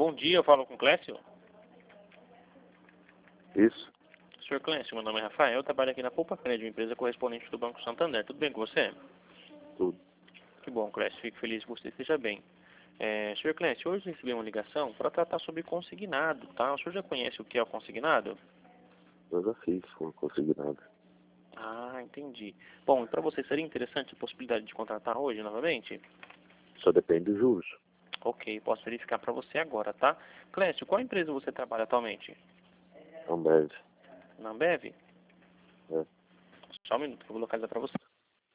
Bom dia, eu falo com o Clécio. Isso, Senhor Clécio, meu nome é Rafael, eu trabalho aqui na Poupa Crédito, empresa correspondente do Banco Santander. Tudo bem com você? tudo. Que bom, Clécio, fico feliz que você esteja bem. Senhor Clécio, hoje eu recebi uma ligação para tratar sobre consignado, tá? O senhor já conhece o que é o consignado? Eu já fiz, não consegui nada. Ah, entendi. Bom, e para você seria interessante a possibilidade de contratar hoje novamente? Só depende dos juros. Ok, posso verificar para você agora, tá? Clécio, qual empresa você trabalha atualmente? Ambev. Na Ambev? É. Só um minuto que eu vou localizar para você.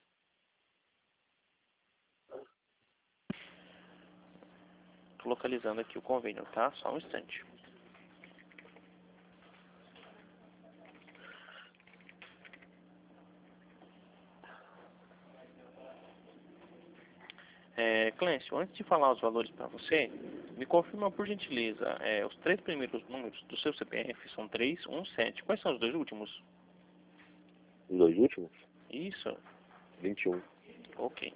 Estou localizando aqui o convênio, tá? Só um instante. Clécio, antes de falar os valores para você, me confirma por gentileza, os 3 primeiros números do seu CPF são 317. Quais são os 2 últimos? Os dois últimos? Isso, 21. ok.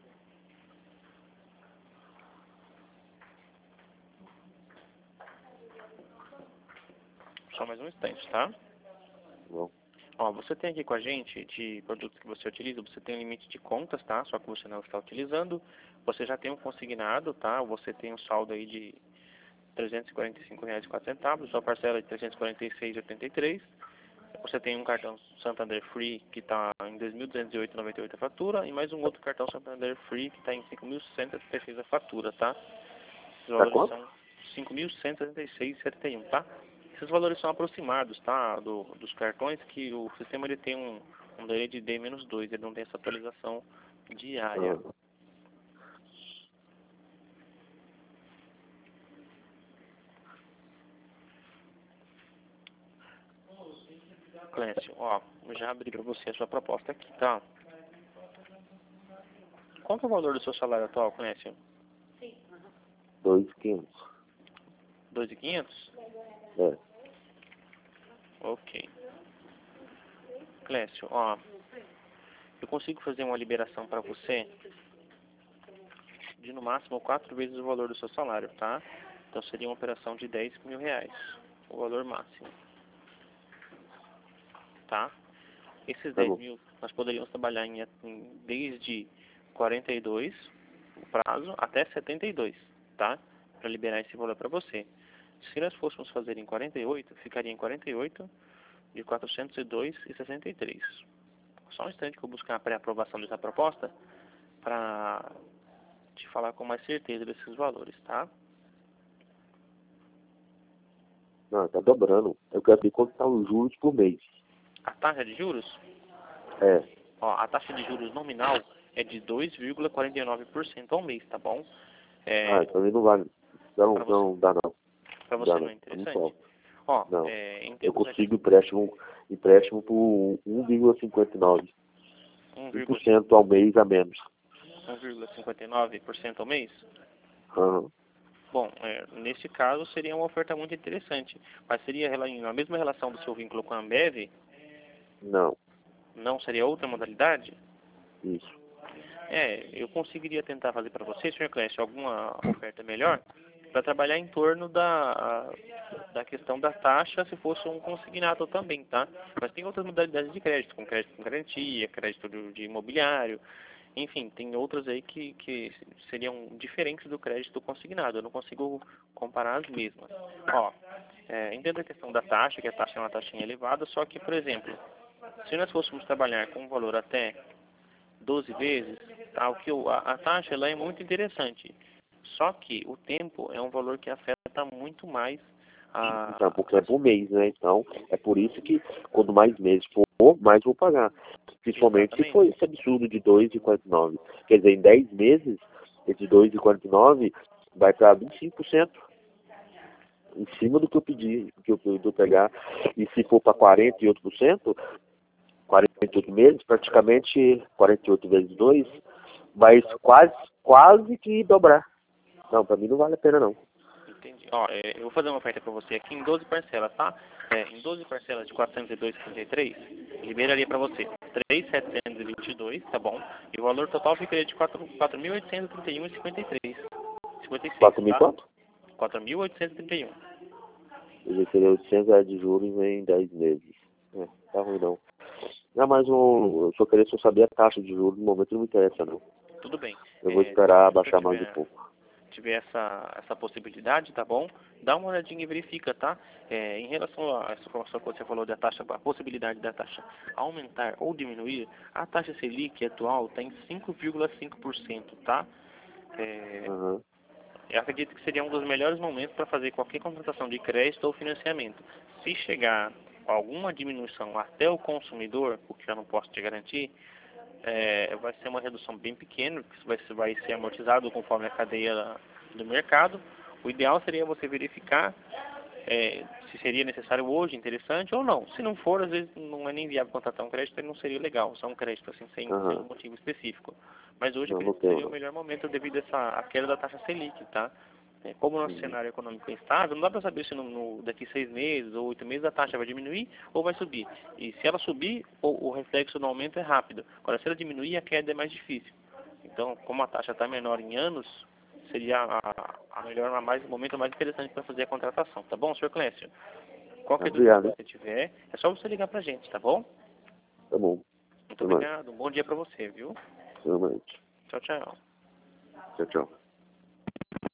Só mais um instante, tá? Não. Ó, você tem aqui com a gente, de produtos que você utiliza, você tem um limite de contas, tá? Só que você não está utilizando. Você já tem um consignado, tá? Você tem um saldo aí de R$ 345,04, sua parcela é de R$ 346,83. Você tem um cartão Santander Free que está em R$ 2.208,98 a fatura e mais um outro cartão Santander Free que está em R$ 5.176 a fatura, tá? Esses Tá valores quanto? são R$ 5.176,71, tá? Esses valores são aproximados, tá? Dos cartões que o sistema ele tem um delay de D-2, ele não tem essa atualização diária. Ah, Clécio, ó, eu já abri para você a sua proposta aqui, tá? Qual que é o valor do seu salário atual, Clécio? 2.500. 2.500? É. Ok. Clécio, ó, eu consigo fazer uma liberação para você de no máximo 4 vezes o valor do seu salário, tá? Então seria uma operação de R$ 10.000, o valor máximo, tá? Esses Tá 10 bom. mil nós poderíamos trabalhar desde 42, o prazo, até 72, tá? Para liberar esse valor para você. Se nós fôssemos fazer em 48, ficaria em 48 de 402,63. Só um instante que eu vou buscar a pré-aprovação dessa proposta para te falar com mais certeza desses valores, tá? Não, tá dobrando. Eu quero ver quanto tá os juros por mês. A taxa de juros, É. ó, a taxa de juros nominal é de 2,49% ao mês, tá bom? Então não vale. Não, Para você, não dá não. para Dá você não não. é É muito interessante? alto. Ó, Não. em Eu termos aqui, consigo empréstimo por 1,59. 1% ao mês a menos. 1,59% ao mês? Aham. Bom, nesse caso seria uma oferta muito interessante, mas seria na mesma relação do seu vínculo com a Ambev? Não. Não seria outra modalidade? Isso. Eu conseguiria tentar fazer para você, Sr. Clécio, alguma oferta melhor para trabalhar em torno da questão da taxa se fosse um consignado também, tá? Mas tem outras modalidades de crédito, com crédito com garantia, crédito de imobiliário, enfim, tem outras aí que seriam diferentes do crédito consignado. Eu não consigo comparar as mesmas. Ó, entendo a questão da taxa, que a taxa é uma taxinha elevada, só que, por exemplo, se nós fôssemos trabalhar com um valor até 12 vezes, tá? A taxa ela é muito interessante. Só que o tempo é um valor que afeta muito mais Então, porque é por mês, né? Então, é por isso que quanto mais meses for, mais vou pagar. Principalmente se for Exatamente. esse absurdo de 2,49. Quer dizer, em 10 meses, esse 2,49 vai para 25%. Em cima do que eu pedi, que eu pegar. E se for para 48%, 48 meses, praticamente 48 vezes 2, vai quase que dobrar. Não, para mim não vale a pena não. Entendi. Ó, eu vou fazer uma oferta para você aqui em 12 parcelas, tá? Em 12 parcelas de 402,33, liberaria para você 3.722, tá bom? E o valor total ficaria de 4.831,53. 56, 4 mil tá? quanto? 4.831. Quer dizer, seria R$800 de juros em 10 meses. Tá ruim não. Não, mas eu só queria só saber a taxa de juros, no momento não me interessa não. Tudo bem. Eu vou esperar Se você baixar mais um pouco. tiver essa possibilidade, tá bom? Dá uma olhadinha e verifica, tá? Em relação a essa informação que você falou da taxa, a possibilidade da taxa aumentar ou diminuir, a taxa Selic atual está em 5,5%, tá? Uhum. Eu acredito que seria um dos melhores momentos para fazer qualquer contratação de crédito ou financiamento. Se chegar alguma diminuição até o consumidor, o que eu não posso te garantir, vai ser uma redução bem pequena, que vai ser amortizado conforme a cadeia do mercado. O ideal seria você verificar se seria necessário hoje, interessante ou não. Se não for, às vezes não é nem viável contratar um crédito, não seria legal, só um crédito assim, sem um motivo específico. Mas hoje eu acredito que seria o melhor momento devido a queda da taxa Selic, tá? Como o nosso cenário econômico é instável, não dá para saber se daqui 6 meses ou 8 meses a taxa vai diminuir ou vai subir. E se ela subir, o reflexo no aumento é rápido. Agora, se ela diminuir, a queda é mais difícil. Então, como a taxa está menor em anos, seria o momento mais interessante para fazer a contratação. Tá bom, senhor Clécio? Qualquer dúvida que você tiver, é só você ligar para a gente, tá bom? Tá bom. Muito obrigado. Um bom dia para você, viu? Realmente. Tchau, tchau. Tchau, tchau.